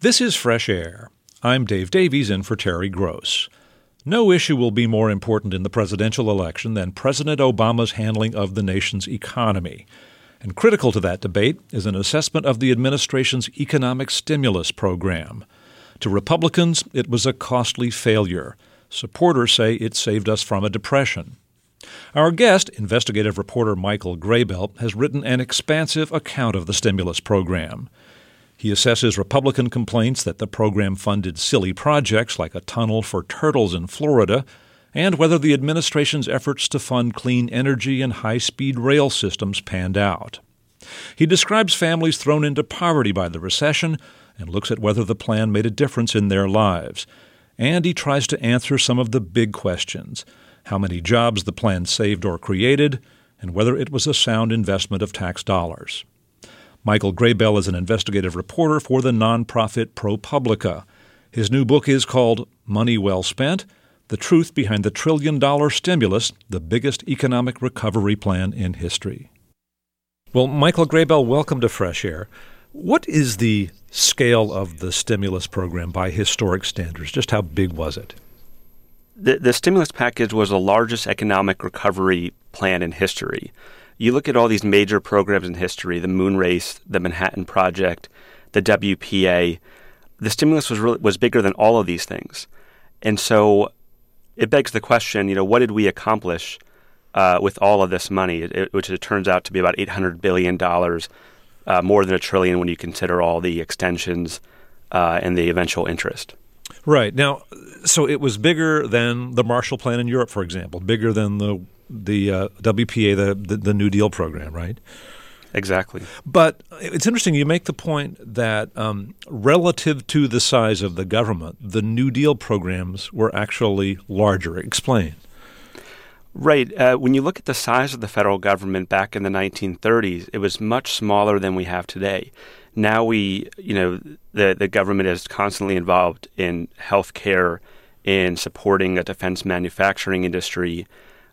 This is Fresh Air. I'm Dave Davies in for Terry Gross. No issue will be more important in the presidential election than President Obama's handling of the nation's economy. And critical to that debate is an assessment of the administration's economic stimulus program. To Republicans, it was a costly failure. Supporters say it saved us from a depression. Our guest, investigative reporter Michael Grabelt, has written an expansive account of the stimulus program. He assesses Republican complaints that the program funded silly projects like a tunnel for turtles in Florida, and whether the administration's efforts to fund clean energy and high-speed rail systems panned out. He describes families thrown into poverty by the recession and looks at whether the plan made a difference in their lives. And he tries to answer some of the big questions: how many jobs the plan saved or created, and whether it was a sound investment of tax dollars. Michael Grabelt is an investigative reporter for the nonprofit ProPublica. His new book is called Money Well Spent: The Truth Behind the $1 Trillion Stimulus, the Biggest Economic Recovery Plan in History. Well, Michael Grabelt, welcome to Fresh Air. What is the scale of the stimulus program by historic standards? Just how big was it? The stimulus package was the largest economic recovery plan in history. You look at all these major programs in history, the Moon Race, the Manhattan Project, the WPA, the stimulus was bigger than all of these things. And so it begs the question, what did we accomplish with all of this money, which it turns out to be about $800 billion, more than $1 trillion when you consider all the extensions and the eventual interest. Right. Now, so it was bigger than the Marshall Plan in Europe, for example, bigger than the WPA, the New Deal program, right? Exactly. But it's interesting, you make the point that relative to the size of the government, the New Deal programs were actually larger. Explain. Right. When you look at the size of the federal government back in the 1930s, it was much smaller than we have today. Now the government is constantly involved in healthcare, in supporting a defense manufacturing industry,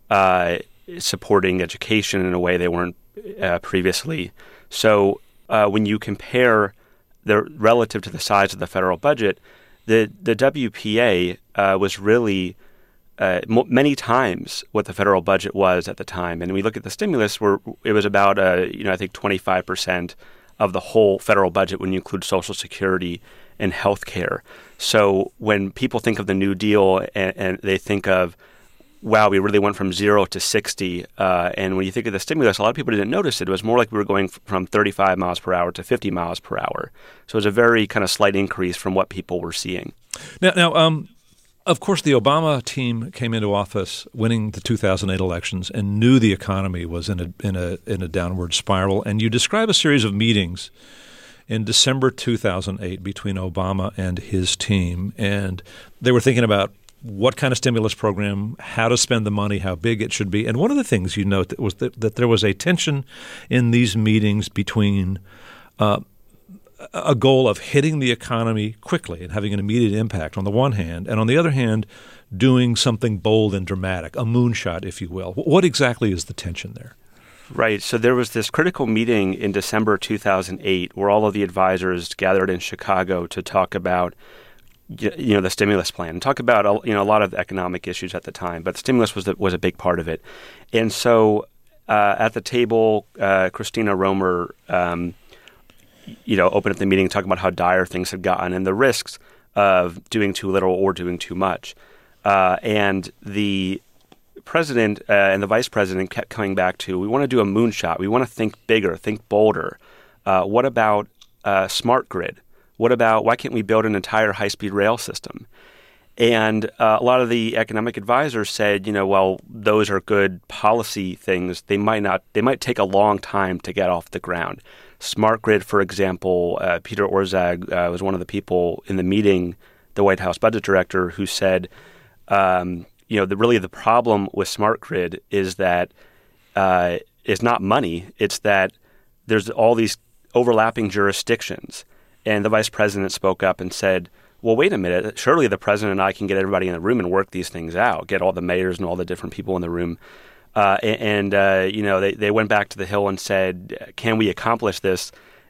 supporting education in a way they weren't previously. So when you compare relative to the size of the federal budget, the WPA was really many times what the federal budget was at the time. And we look at the stimulus, it was about, I think 25% of the whole federal budget when you include Social Security and health care. So when people think of the New Deal and they think of, wow, we really went from 0 to 60. And when you think of the stimulus, a lot of people didn't notice it. It was more like we were going from 35 miles per hour to 50 miles per hour. So it was a very kind of slight increase from what people were seeing. Now, of course, the Obama team came into office winning the 2008 elections and knew the economy was in a downward spiral. And you describe a series of meetings in December 2008 between Obama and his team. And they were thinking about what kind of stimulus program, how to spend the money, how big it should be. And one of the things you note was that there was a tension in these meetings between a goal of hitting the economy quickly and having an immediate impact on the one hand, and on the other hand, doing something bold and dramatic, a moonshot, if you will. What exactly is the tension there? Right. So there was this critical meeting in December 2008 where all of the advisors gathered in Chicago to talk about the stimulus plan, and talk about a lot of economic issues at the time, but the stimulus was a big part of it. And so at the table, Christina Romer opened up the meeting talking about how dire things had gotten and the risks of doing too little or doing too much. And the president and the vice president kept coming back to, we want to do a moonshot. We want to think bigger, think bolder. What about smart grid? What about, why can't we build an entire high-speed rail system? And a lot of the economic advisors said, well, those are good policy things. They might take a long time to get off the ground. Smart grid, for example, Peter Orszag was one of the people in the meeting, the White House budget director, who said, the problem with smart grid is that it's not money. It's that there's all these overlapping jurisdictions. And the vice president spoke up and said, well, wait a minute, surely the president and I can get everybody in the room and work these things out, get all the mayors and all the different people in the room. They went back to the Hill and said, can we accomplish this?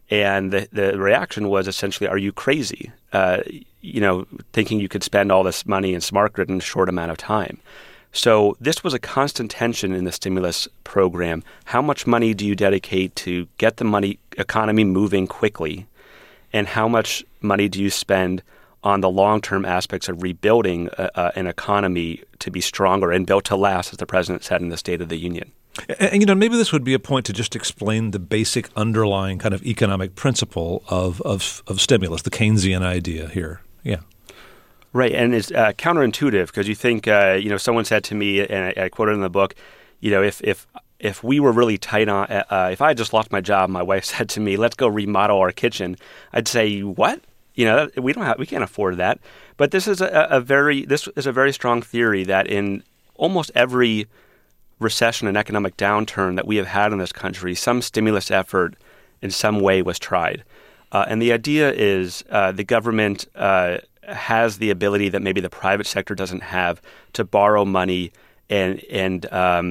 And the reaction was essentially, are you crazy? Thinking you could spend all this money in smart grid in a short amount of time. So this was a constant tension in the stimulus program. How much money do you dedicate to get the economy moving quickly? And how much money do you spend on the long-term aspects of rebuilding an economy to be stronger and built to last, as the president said in the State of the Union? And, maybe this would be a point to just explain the basic underlying kind of economic principle of stimulus, the Keynesian idea here. Yeah. Right, and it's counterintuitive because you think, someone said to me, and I quoted in the book, if we were really tight on, if I had just lost my job, my wife said to me, "Let's go remodel our kitchen," I'd say, "What? We can't afford that." But this is a very strong theory that in almost every recession and economic downturn that we have had in this country, some stimulus effort in some way was tried. And the idea is the government has the ability that maybe the private sector doesn't have to borrow money and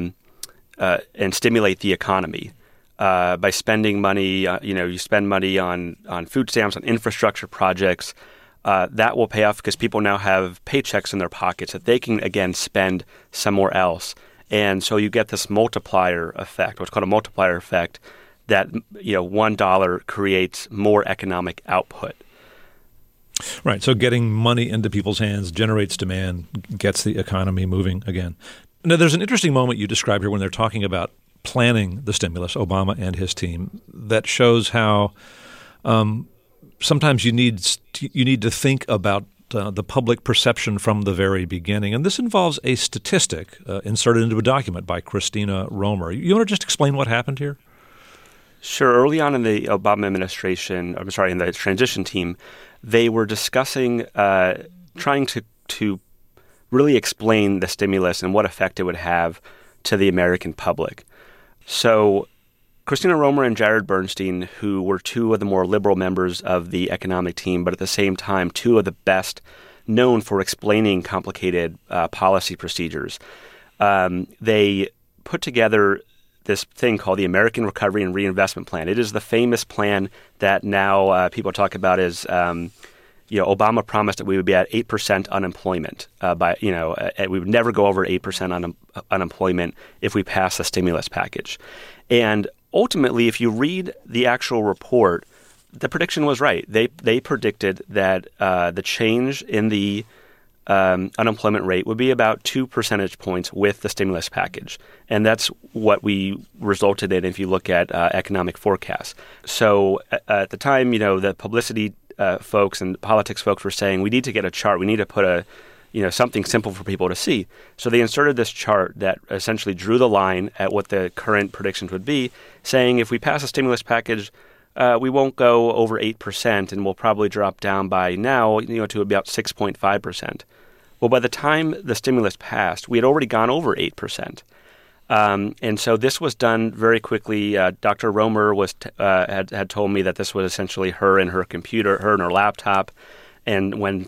stimulate the economy by spending money. You spend money on food stamps, on infrastructure projects. That will pay off because people now have paychecks in their pockets that they can again spend somewhere else. And so you get this multiplier effect, what's called a multiplier effect, that $1 creates more economic output. Right. So getting money into people's hands generates demand, gets the economy moving again. Now, there's an interesting moment you describe here when they're talking about planning the stimulus, Obama and his team, that shows how sometimes you need to think about the public perception from the very beginning. And this involves a statistic inserted into a document by Christina Romer. You want to just explain what happened here? Sure. Early on in the Obama administration, in the transition team, they were discussing trying to really explain the stimulus and what effect it would have to the American public. So Christina Romer and Jared Bernstein, who were two of the more liberal members of the economic team, but at the same time, two of the best known for explaining complicated policy procedures, they put together this thing called the American Recovery and Reinvestment Plan. It is the famous plan that now people talk about as, Obama promised that we would be at 8% unemployment we would never go over 8% unemployment if we pass the stimulus package. And ultimately, if you read the actual report, the prediction was right. They predicted that the change in the unemployment rate would be about 2 percentage points with the stimulus package. And that's what we resulted in if you look at economic forecasts. So at the time, the publicity folks and politics folks were saying, we need to get a chart. We need to put something simple for people to see. So they inserted this chart that essentially drew the line at what the current predictions would be, saying if we pass a stimulus package, we won't go over 8% and we'll probably drop down by now, to about 6.5%. Well, by the time the stimulus passed, we had already gone over 8%. And so this was done very quickly. Dr. Romer had told me that this was essentially her and her computer, her and her laptop. And when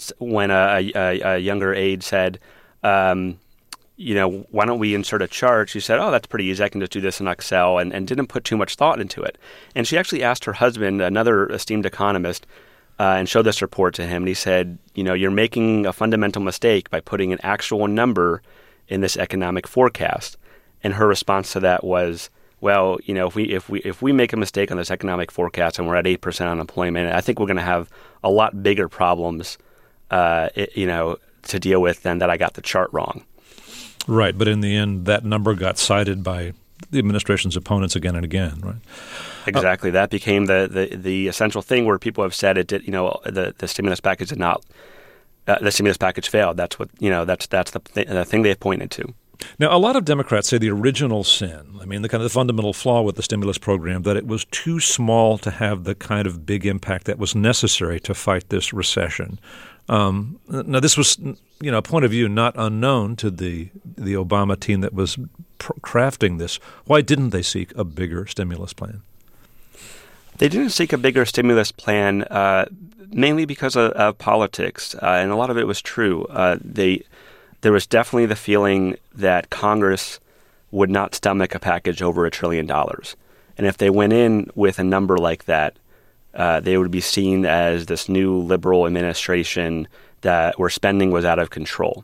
a younger aide said, why don't we insert a chart? She said, oh, that's pretty easy. I can just do this in Excel, and didn't put too much thought into it. And she actually asked her husband, another esteemed economist, and showed this report to him. And he said, you're making a fundamental mistake by putting an actual number in this economic forecast. And her response to that was, well, if we make a mistake on this economic forecast and we're at 8% unemployment, I think we're going to have a lot bigger problems, to deal with than that I got the chart wrong. Right, but in the end, that number got cited by the administration's opponents again and again, right? Exactly. That became the essential thing where people have said it did. The stimulus package did not. The stimulus package failed. That's what that's the thing they've pointed to. Now, a lot of Democrats say the original sin, the fundamental flaw with the stimulus program, that it was too small to have the kind of big impact that was necessary to fight this recession. Now, this was, a point of view not unknown to the Obama team that was crafting this. Why didn't they seek a bigger stimulus plan? They didn't seek a bigger stimulus plan mainly because of politics, and a lot of it was true. There was definitely the feeling that Congress would not stomach a package over $1 trillion. And if they went in with a number like that, they would be seen as this new liberal administration where spending was out of control.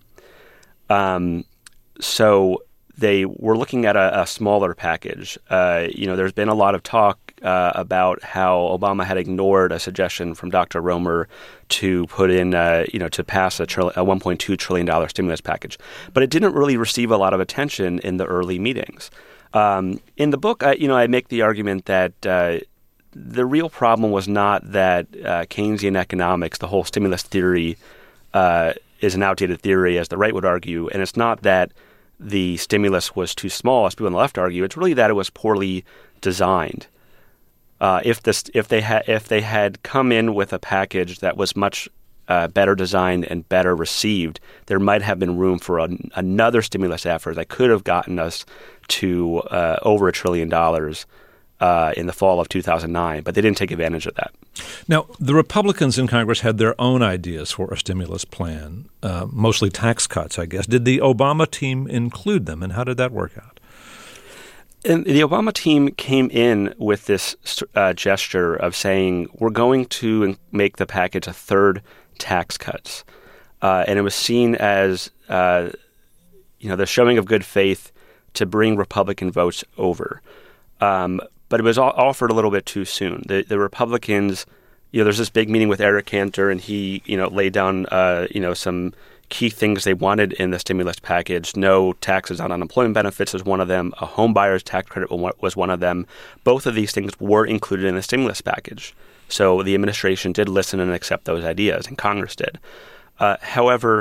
So they were looking at a smaller package. There's been a lot of talk about how Obama had ignored a suggestion from Dr. Romer to put in, to pass a $1.2 trillion stimulus package. But it didn't really receive a lot of attention in the early meetings. In the book, I make the argument that the real problem was not that Keynesian economics, the whole stimulus theory, is an outdated theory, as the right would argue, and it's not that the stimulus was too small, as people on the left argue. It's really that it was poorly designed. If they had come in with a package that was much better designed and better received, there might have been room for another stimulus effort that could have gotten us to over $1 trillion in the fall of 2009, but they didn't take advantage of that. Now, the Republicans in Congress had their own ideas for a stimulus plan, mostly tax cuts, I guess. Did the Obama team include them, and how did that work out? And the Obama team came in with this gesture of saying, we're going to make the package a third tax cuts. And it was seen as the showing of good faith to bring Republican votes over. But it was offered a little bit too soon. The Republicans, there's this big meeting with Eric Cantor, and he, laid down, some key things they wanted in the stimulus package. No taxes on unemployment benefits was one of them. A home buyer's tax credit was one of them. Both of these things were included in the stimulus package. So the administration did listen and accept those ideas, and Congress did. However,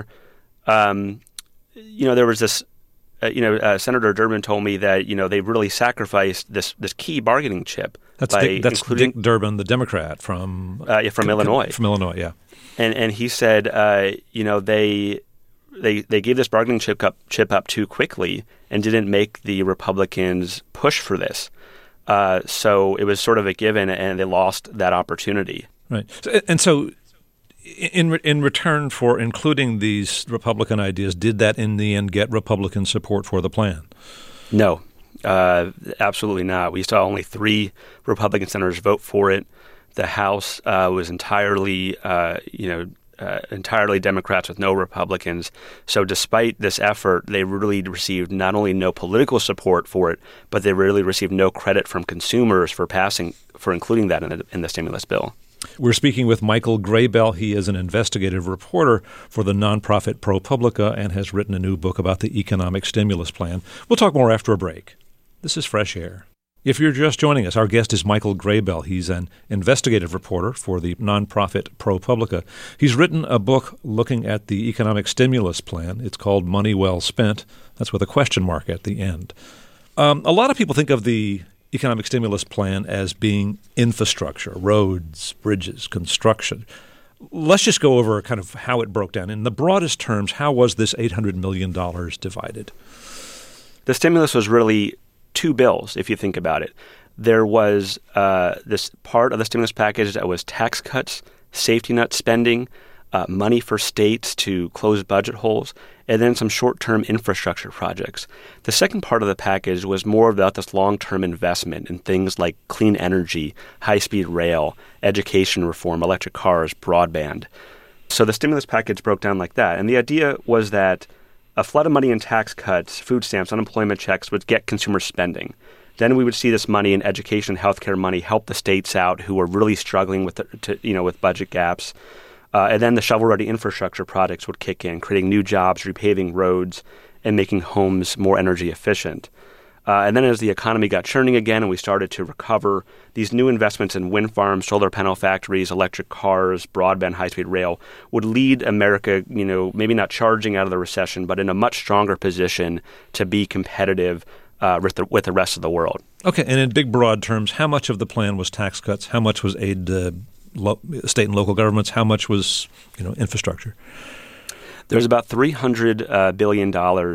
there was this. Senator Durbin told me that they really sacrificed this key bargaining chip. That's Dick Durbin, the Democrat from Illinois. From Illinois, yeah. And he said, they gave this bargaining chip up too quickly and didn't make the Republicans push for this. So it was sort of a given, and they lost that opportunity. Right. So in return for including these Republican ideas, did that in the end get Republican support for the plan? No, absolutely not. We saw only 3 Republican senators vote for it. The House was entirely Democrats with no Republicans. So despite this effort, they really received not only no political support for it, but they really received no credit from consumers for including that in the stimulus bill. We're speaking with Michael Grabell. He is an investigative reporter for the nonprofit ProPublica and has written a new book about the economic stimulus plan. We'll talk more after a break. This is Fresh Air. If you're just joining us, our guest is Michael Grabell. He's an investigative reporter for the nonprofit ProPublica. He's written a book looking at the economic stimulus plan. It's called Money Well Spent. That's with a question mark at the end. A lot of people think of the economic stimulus plan as being infrastructure, roads, bridges, construction. Let's just go over kind of how it broke down. In the broadest terms, how was this $800 million divided? The stimulus was really 2 bills, if you think about it. There was this part of the stimulus package that was tax cuts, safety net spending, money for states to close budget holes, and then some short-term infrastructure projects. The second part of the package was more about this long-term investment in things like clean energy, high-speed rail, education reform, electric cars, broadband. So the stimulus package broke down like that. And the idea was that a flood of money in tax cuts, food stamps, unemployment checks would get consumer spending. Then we would see this money in education, healthcare money help the states out who were really struggling with budget gaps. And then the shovel-ready infrastructure projects would kick in, creating new jobs, repaving roads, and making homes more energy efficient. And then as the economy got churning again and we started to recover, these new investments in wind farms, solar panel factories, electric cars, broadband, high-speed rail would lead America, maybe not charging out of the recession, but in a much stronger position to be competitive with the rest of the world. Okay, and in big, broad terms, how much of the plan was tax cuts? How much was aid to state and local governments? How much was, infrastructure? There's about $300 billion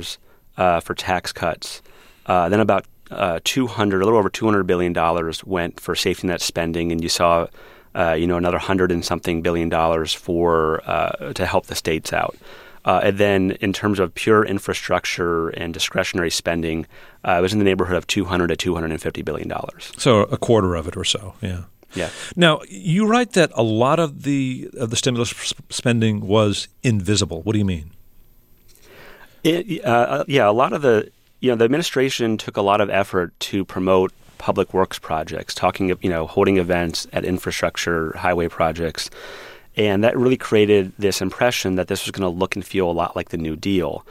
for tax cuts. Then about a little over $200 billion went for safety net spending, and you saw, another $100 and something billion for to help the states out. And then in terms of pure infrastructure and discretionary spending, it was in the neighborhood of $200 to $250 billion. So a quarter of it or so, yeah. Yeah. Now, you write that a lot of the stimulus spending was invisible. What do you mean? A lot of the administration took a lot of effort to promote public works projects, holding events at infrastructure, highway projects. And that really created this impression that this was going to look and feel a lot like the New Deal.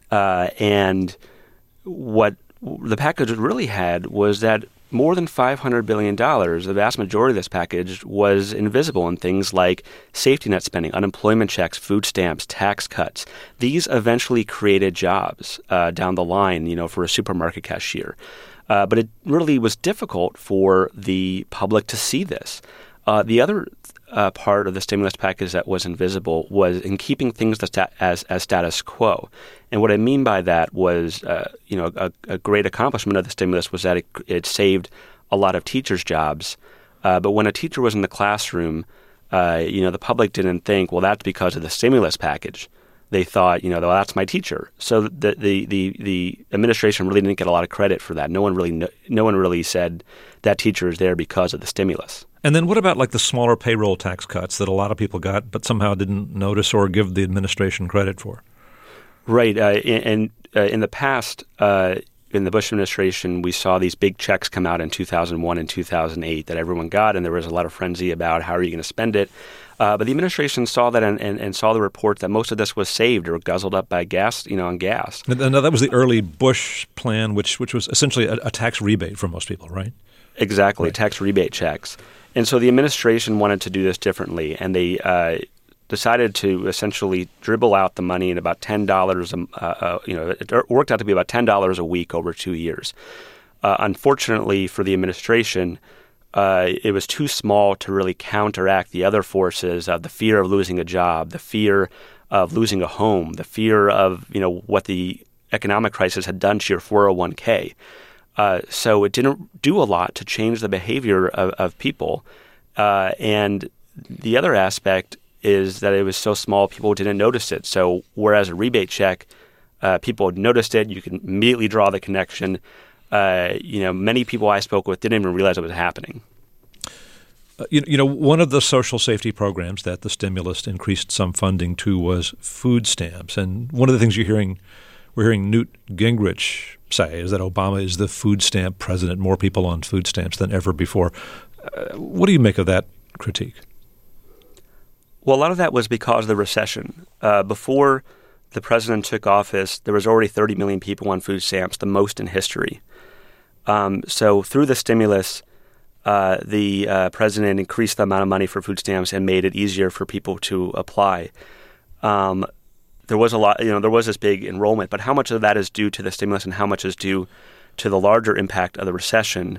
And what the package really had was that more than $500 billion, the vast majority of this package, was invisible in things like safety net spending, unemployment checks, food stamps, tax cuts. These eventually created jobs down the line, for a supermarket cashier. But it really was difficult for the public to see this. The other part of the stimulus package that was invisible was in keeping things as status quo. And what I mean by that was, a great accomplishment of the stimulus was that it saved a lot of teachers' jobs. But when a teacher was in the classroom, the public didn't think, well, that's because of the stimulus package. They thought, well, that's my teacher. So the administration really didn't get a lot of credit for that. No one really said that teacher is there because of the stimulus. And then what about like the smaller payroll tax cuts that a lot of people got but somehow didn't notice or give the administration credit for? Right. In the past, in the Bush administration, we saw these big checks come out in 2001 and 2008 that everyone got, and there was a lot of frenzy about how are you going to spend it. But the administration saw that and saw the report that most of this was saved or guzzled up by gas, on gas. Now, that was the early Bush plan, which was essentially a tax rebate for most people, right? Exactly, right. Tax rebate checks. And so the administration wanted to do this differently, and they decided to essentially dribble out the money in about $10. It worked out to be about $10 a week over 2 years. Unfortunately for the administration, it was too small to really counteract the other forces of the fear of losing a job, the fear of losing a home, the fear of what the economic crisis had done to your 401k. So it didn't do a lot to change the behavior of people. And the other aspect is that it was so small, people didn't notice it. So whereas a rebate check, people noticed it, you can immediately draw the connection. Many people I spoke with didn't even realize it was happening. One of the social safety programs that the stimulus increased some funding to was food stamps. And one of the things we're hearing Newt Gingrich say is that Obama is the food stamp president, more people on food stamps than ever before. What do you make of that critique? Well, a lot of that was because of the recession. Before the president took office, there was already 30 million people on food stamps, the most in history. So through the stimulus, the president increased the amount of money for food stamps and made it easier for people to apply. There was a lot, there was this big enrollment, but how much of that is due to the stimulus and how much is due to the larger impact of the recession?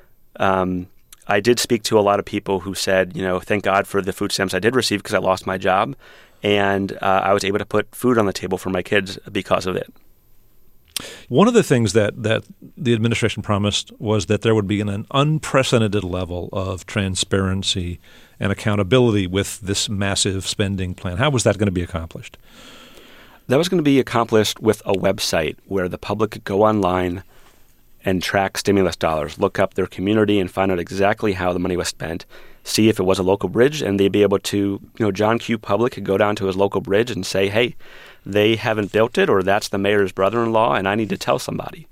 I did speak to a lot of people who said, thank God for the food stamps I did receive because I lost my job, and I was able to put food on the table for my kids because of it. One of the things that the administration promised was that there would be an unprecedented level of transparency and accountability with this massive spending plan. How was that going to be accomplished? That was going to be accomplished with a website where the public could go online and track stimulus dollars, look up their community and find out exactly how the money was spent, see if it was a local bridge, and they'd be able to, John Q. Public could go down to his local bridge and say, hey, they haven't built it, or that's the mayor's brother-in-law, and I need to tell somebody.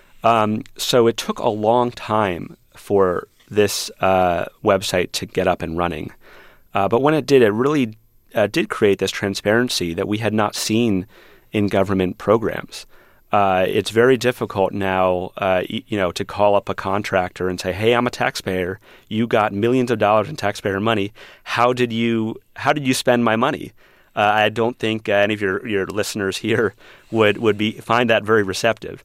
So it took a long time for this website to get up and running. But when it did, it really did create this transparency that we had not seen in government programs. It's very difficult now, to call up a contractor and say, "Hey, I'm a taxpayer. You got millions of dollars in taxpayer money. How did you spend my money?" I don't think any of your listeners here would find that very receptive.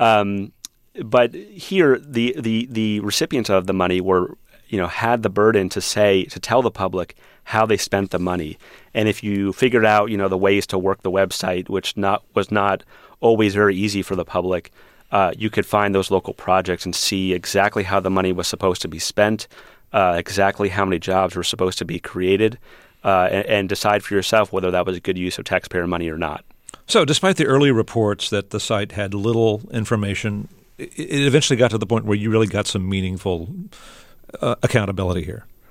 But here, the recipients of the money were, had the burden to tell the public how they spent the money. And if you figured out, the ways to work the website, which was not always very easy for the public, you could find those local projects and see exactly how the money was supposed to be spent, exactly how many jobs were supposed to be created, and decide for yourself whether that was a good use of taxpayer money or not. So despite the early reports that the site had little information, it eventually got to the point where you really got some meaningful accountability here.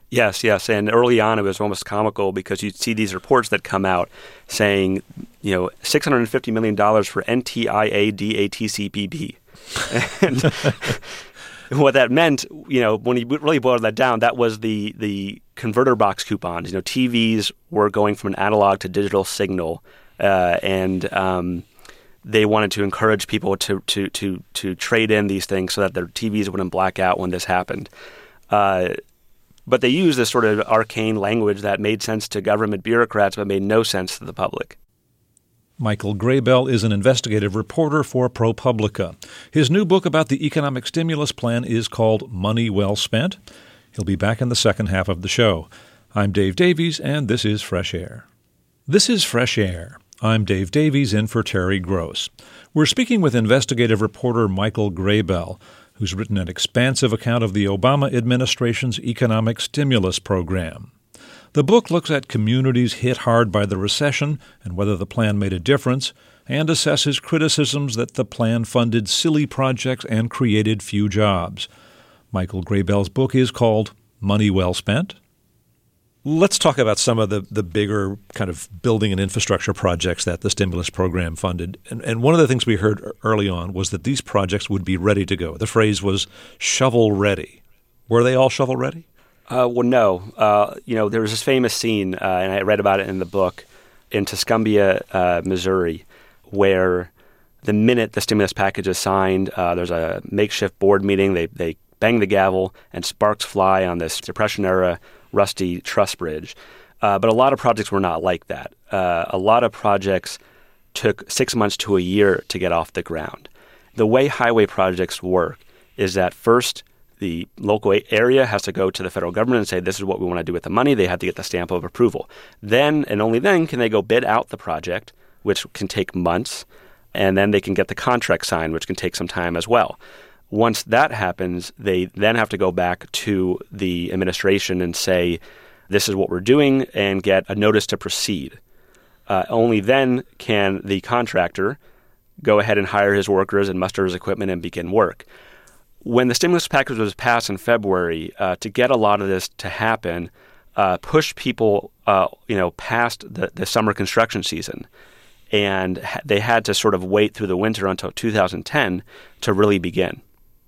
Yes. And early on, it was almost comical because you'd see these reports that come out saying, $650 million for NTIA DATCPB. And what that meant, when you really boiled that down, that was the converter box coupons. TVs were going from an analog to digital signal, and they wanted to encourage people to trade in these things so that their TVs wouldn't black out when this happened. But they used this sort of arcane language that made sense to government bureaucrats but made no sense to the public. Michael Grabell is an investigative reporter for ProPublica. His new book about the economic stimulus plan is called Money Well Spent. He'll be back in the second half of the show. I'm Dave Davies, and this is Fresh Air. This is Fresh Air. I'm Dave Davies, in for Terry Gross. We're speaking with investigative reporter Michael Grabell, who's written an expansive account of the Obama administration's economic stimulus program. The book looks at communities hit hard by the recession and whether the plan made a difference, and assesses criticisms that the plan funded silly projects and created few jobs. Michael Grabell's book is called Money Well Spent. Let's talk about some of the bigger kind of building and infrastructure projects that the stimulus program funded. And one of the things we heard early on was that these projects would be ready to go. The phrase was shovel ready. Were they all shovel ready? Well, no. There was this famous scene, and I read about it in the book, in Tuscumbia, Missouri, where the minute the stimulus package is signed, there's a makeshift board meeting. They bang the gavel, and sparks fly on this Depression-era rusty truss bridge. But a lot of projects were not like that. A lot of projects took 6 months to a year to get off the ground. The way highway projects work is that first, the local area has to go to the federal government and say, this is what we want to do with the money. They have to get the stamp of approval. Then, and only then, can they go bid out the project, which can take months, and then they can get the contract signed, which can take some time as well. Once that happens, they then have to go back to the administration and say, this is what we're doing, and get a notice to proceed. Only then can the contractor go ahead and hire his workers and muster his equipment and begin work. When the stimulus package was passed in February, to get a lot of this to happen, pushed people, past the summer construction season, and they had to sort of wait through the winter until 2010 to really begin.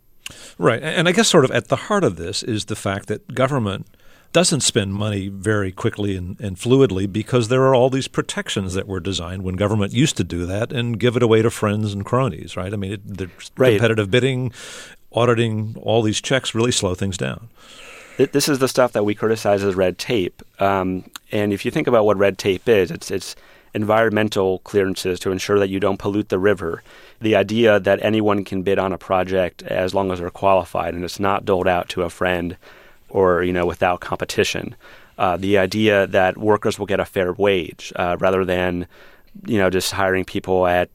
Right, and I guess sort of at the heart of this is the fact that government doesn't spend money very quickly and fluidly because there are all these protections that were designed when government used to do that and give it away to friends and cronies, right? I mean, there's competitive bidding, auditing, all these checks really slow things down. This is the stuff that we criticize as red tape. And if you think about what red tape is, it's environmental clearances to ensure that you don't pollute the river. The idea that anyone can bid on a project as long as they're qualified and it's not doled out to a friend or, without competition. The idea that workers will get a fair wage rather than just hiring people at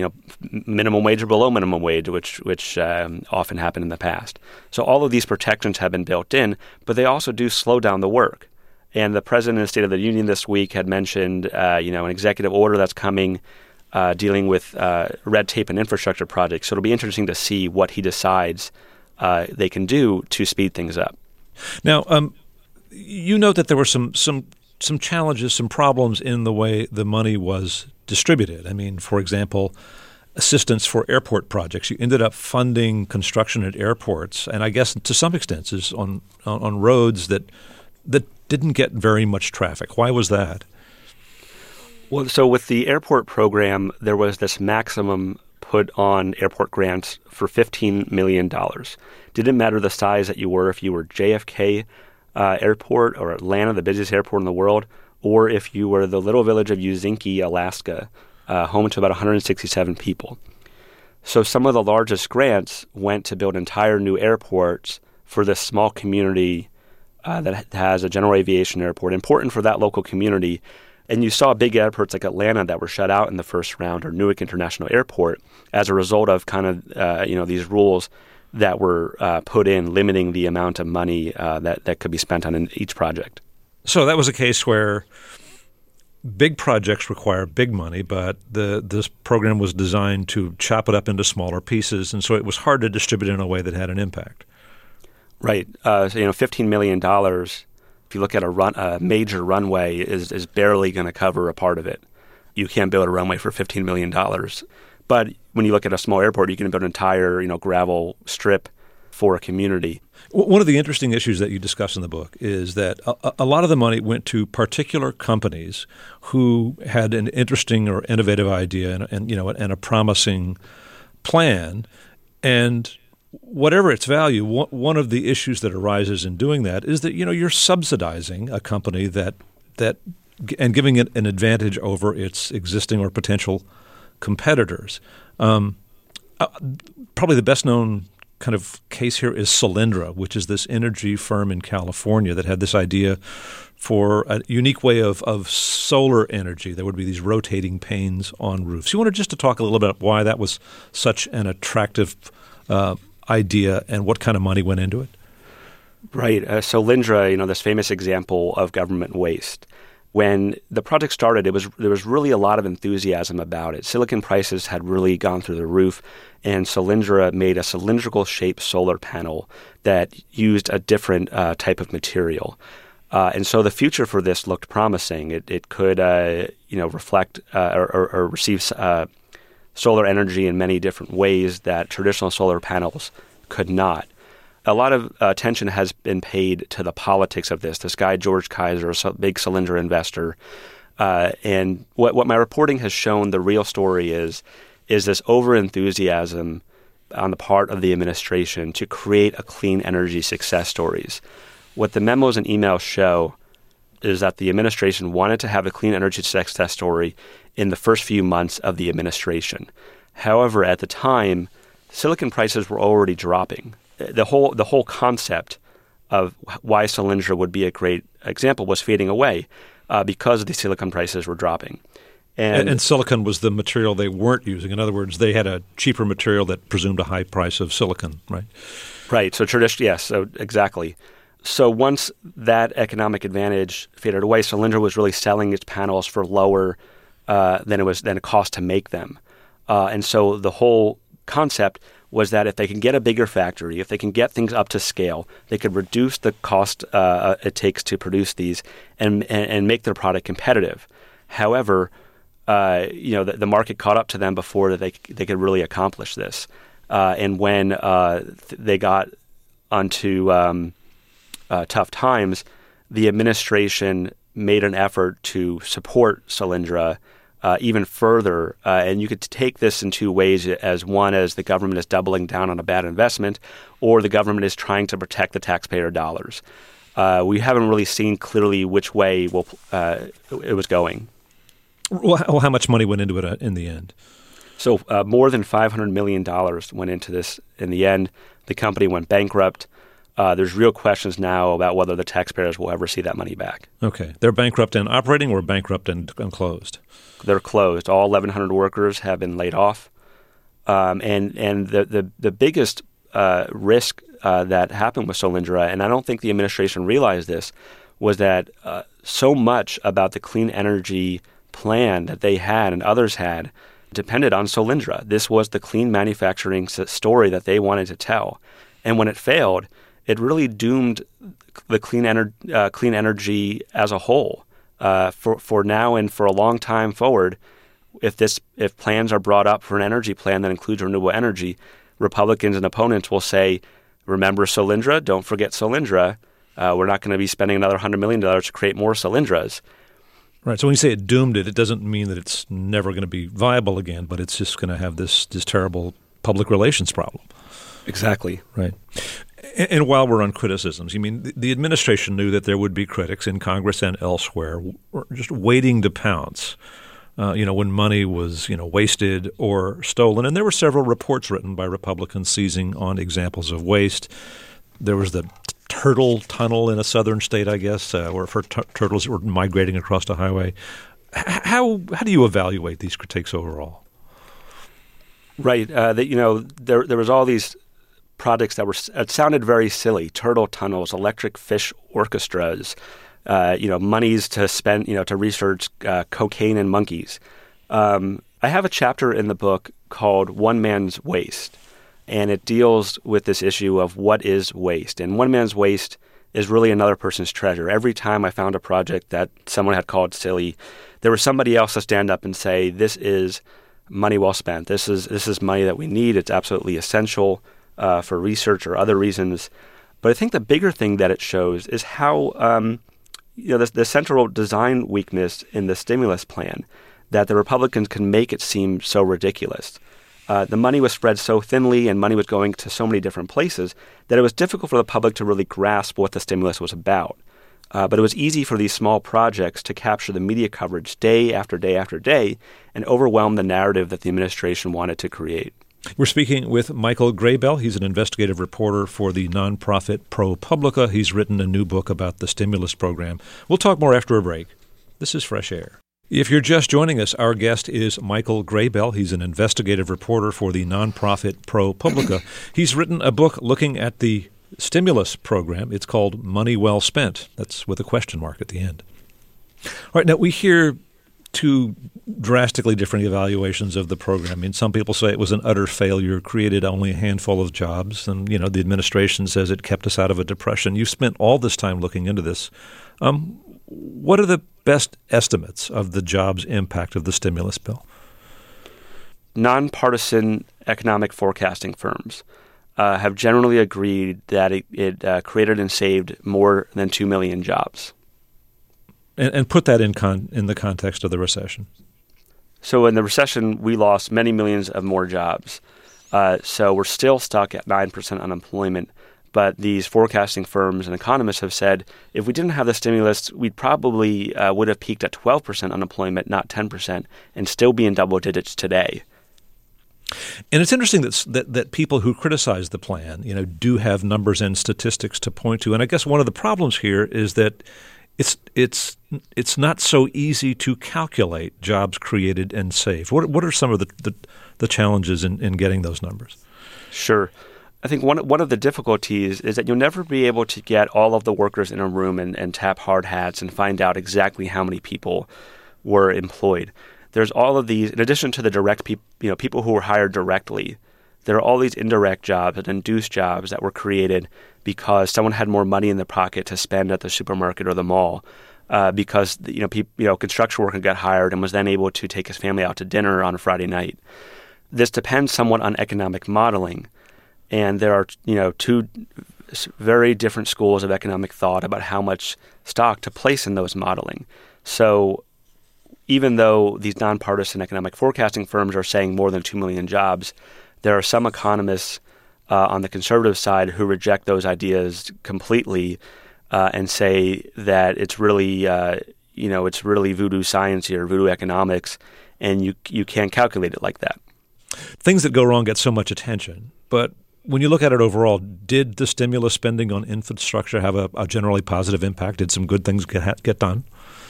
minimum wage or below minimum wage, which often happened in the past. So all of these protections have been built in, but they also do slow down the work. And the President of the State of the Union this week had mentioned, an executive order that's coming dealing with red tape and infrastructure projects. So it'll be interesting to see what he decides they can do to speed things up. Now, you note that there were some challenges, some problems in the way the money was distributed. I mean, for example, assistance for airport projects. You ended up funding construction at airports, and I guess to some extent is on roads that didn't get very much traffic. Why was that? Well, so with the airport program, there was this maximum put on airport grants for $15 million. Didn't matter the size that you were, if you were JFK Airport or Atlanta, the busiest airport in the world, or if you were the little village of Uzinki, Alaska, home to about 167 people. So some of the largest grants went to build entire new airports for this small community that has a general aviation airport, important for that local community. And you saw big airports like Atlanta that were shut out in the first round, or Newark International Airport, as a result of kind of these rules that were put in limiting the amount of money that could be spent on each project. So that was a case where big projects require big money, but this program was designed to chop it up into smaller pieces, and so it was hard to distribute in a way that had an impact. Right. $15 million If you look at a major runway is barely going to cover a part of it. You can't build a runway for $15 million. But when you look at a small airport, you can build an entire gravel strip for a community. One of the interesting issues that you discuss in the book is that a lot of the money went to particular companies who had an interesting or innovative idea and a promising plan. And whatever its value, one of the issues that arises in doing that is that you're subsidizing a company that and giving it an advantage over its existing or potential competitors. Probably the best known kind of case here is Solyndra, which is this energy firm in California that had this idea for a unique way of solar energy. There would be these rotating panes on roofs. You wanted just to talk a little bit about why that was such an attractive idea and what kind of money went into it? Right. Solyndra, this famous example of government waste. When the project started, there was really a lot of enthusiasm about it. Silicon prices had really gone through the roof, and Solyndra made a cylindrical-shaped solar panel that used a different type of material. And so the future for this looked promising. It could, reflect or receive solar energy in many different ways that traditional solar panels could not. A lot of attention has been paid to the politics of this. This guy, George Kaiser, a big Solyndra investor. And what my reporting has shown, the real story is this over-enthusiasm on the part of the administration to create a clean energy success stories. What the memos and emails show is that the administration wanted to have a clean energy success story in the first few months of the administration. However, at the time, silicon prices were already dropping. The whole concept of why Solyndra would be a great example was fading away because the silicon prices were dropping. And silicon was the material they weren't using. In other words, they had a cheaper material that presumed a high price of silicon, right? Right. So yes, so exactly. So once that economic advantage faded away, Solyndra was really selling its panels for lower than it cost to make them. And so the whole concept was that if they can get a bigger factory, if they can get things up to scale, they could reduce the cost it takes to produce these and make their product competitive. However, the market caught up to them before they could really accomplish this. And when they got onto tough times, the administration made an effort to support Solyndra even further. And you could take this in two ways, as one as the government is doubling down on a bad investment, or the government is trying to protect the taxpayer dollars. We haven't really seen clearly which way it was going. Well, how much money went into it in the end? So more than $500 million went into this in the end. The company went bankrupt. There's real questions now about whether the taxpayers will ever see that money back. Okay. They're bankrupt and operating or bankrupt and closed? They're closed. All 1,100 workers have been laid off. And the biggest risk that happened with Solyndra, and I don't think the administration realized this, was that so much about the clean energy plan that they had and others had depended on Solyndra. This was the clean manufacturing story that they wanted to tell. And when it failed, it really doomed the clean energy as a whole. For now and for a long time forward, if plans are brought up for an energy plan that includes renewable energy, Republicans and opponents will say, remember Solyndra? Don't forget Solyndra. We're not going to be spending another $100 million to create more Solyndras. Right. So when you say it doomed it doesn't mean that it's never going to be viable again, but it's just going to have this terrible public relations problem. Exactly. Right. And while we're on criticisms, the administration knew that there would be critics in Congress and elsewhere just waiting to pounce, when money was, wasted or stolen. And there were several reports written by Republicans seizing on examples of waste. There was the turtle tunnel in a southern state, I guess, where turtles were migrating across the highway. How do you evaluate these critiques overall? Right. There was all these projects it sounded very silly: turtle tunnels, electric fish orchestras, monies to spend, to research cocaine and monkeys. I have a chapter in the book called "One Man's Waste," and it deals with this issue of what is waste. And one man's waste is really another person's treasure. Every time I found a project that someone had called silly, there was somebody else to stand up and say, this is money well spent. This is money that we need. It's absolutely essential for research or other reasons. But I think the bigger thing that it shows is how the central design weakness in the stimulus plan, that the Republicans can make it seem so ridiculous. The money was spread so thinly and money was going to so many different places that it was difficult for the public to really grasp what the stimulus was about. But it was easy for these small projects to capture the media coverage day after day after day and overwhelm the narrative that the administration wanted to create. We're speaking with Michael Grabell. He's an investigative reporter for the nonprofit ProPublica. He's written a new book about the stimulus program. We'll talk more after a break. This is Fresh Air. If you're just joining us, our guest is Michael Grabell. He's an investigative reporter for the nonprofit ProPublica. He's written a book looking at the stimulus program. It's called Money Well Spent. That's with a question mark at the end. All right, now we hear two drastically different evaluations of the program. I mean, some people say it was an utter failure, created only a handful of jobs, and, the administration says it kept us out of a depression. You've spent all this time looking into this. What are the best estimates of the jobs impact of the stimulus bill? Nonpartisan economic forecasting firms have generally agreed that it created and saved more than 2 million jobs. And put that in the context of the recession. So in the recession, we lost many millions of more jobs. So we're still stuck at 9% unemployment. But these forecasting firms and economists have said if we didn't have the stimulus, we'd probably would have peaked at 12% unemployment, not 10%, and still be in double digits today. And it's interesting that people who criticize the plan, do have numbers and statistics to point to. And I guess one of the problems here is that it's not so easy to calculate jobs created and saved. What are some of the challenges in getting those numbers? Sure. I think one of the difficulties is that you'll never be able to get all of the workers in a room and tap hard hats and find out exactly how many people were employed. There's all of these, in addition to the direct people who were hired directly, there are all these indirect jobs and induced jobs that were created because someone had more money in their pocket to spend at the supermarket or the mall, because construction worker got hired and was then able to take his family out to dinner on a Friday night. This depends somewhat on economic modeling. And there are, two very different schools of economic thought about how much stock to place in those modeling. So even though these nonpartisan economic forecasting firms are saying more than 2 million jobs, there are some economists on the conservative side who reject those ideas completely and say that it's really, it's really voodoo science here, voodoo economics, and you can't calculate it like that. Things that go wrong get so much attention, but when you look at it overall, did the stimulus spending on infrastructure have a generally positive impact? Did some good things get done?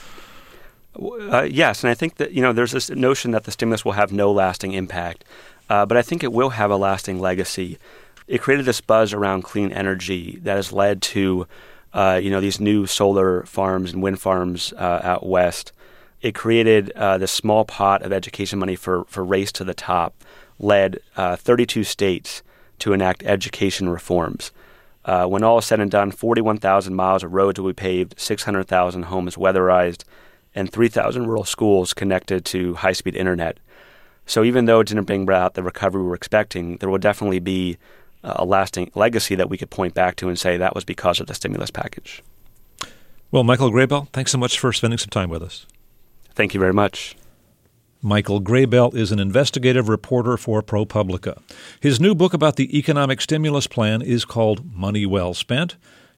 Yes, and I think that there's this notion that the stimulus will have no lasting impact, but I think it will have a lasting legacy. It created this buzz around clean energy that has led to these new solar farms and wind farms out west. It created this small pot of education money for Race to the Top, led 32 states to enact education reforms. When all is said and done, 41,000 miles of roads will be paved, 600,000 homes weatherized, and 3,000 rural schools connected to high-speed internet. So even though it didn't bring about the recovery we were expecting, there will definitely be a lasting legacy that we could point back to and say that was because of the stimulus package. Well, Michael Grabell, thanks so much for spending some time with us. Thank you very much. Michael Grabell is an investigative reporter for ProPublica. His new book about the economic stimulus plan is called Money Well Spent.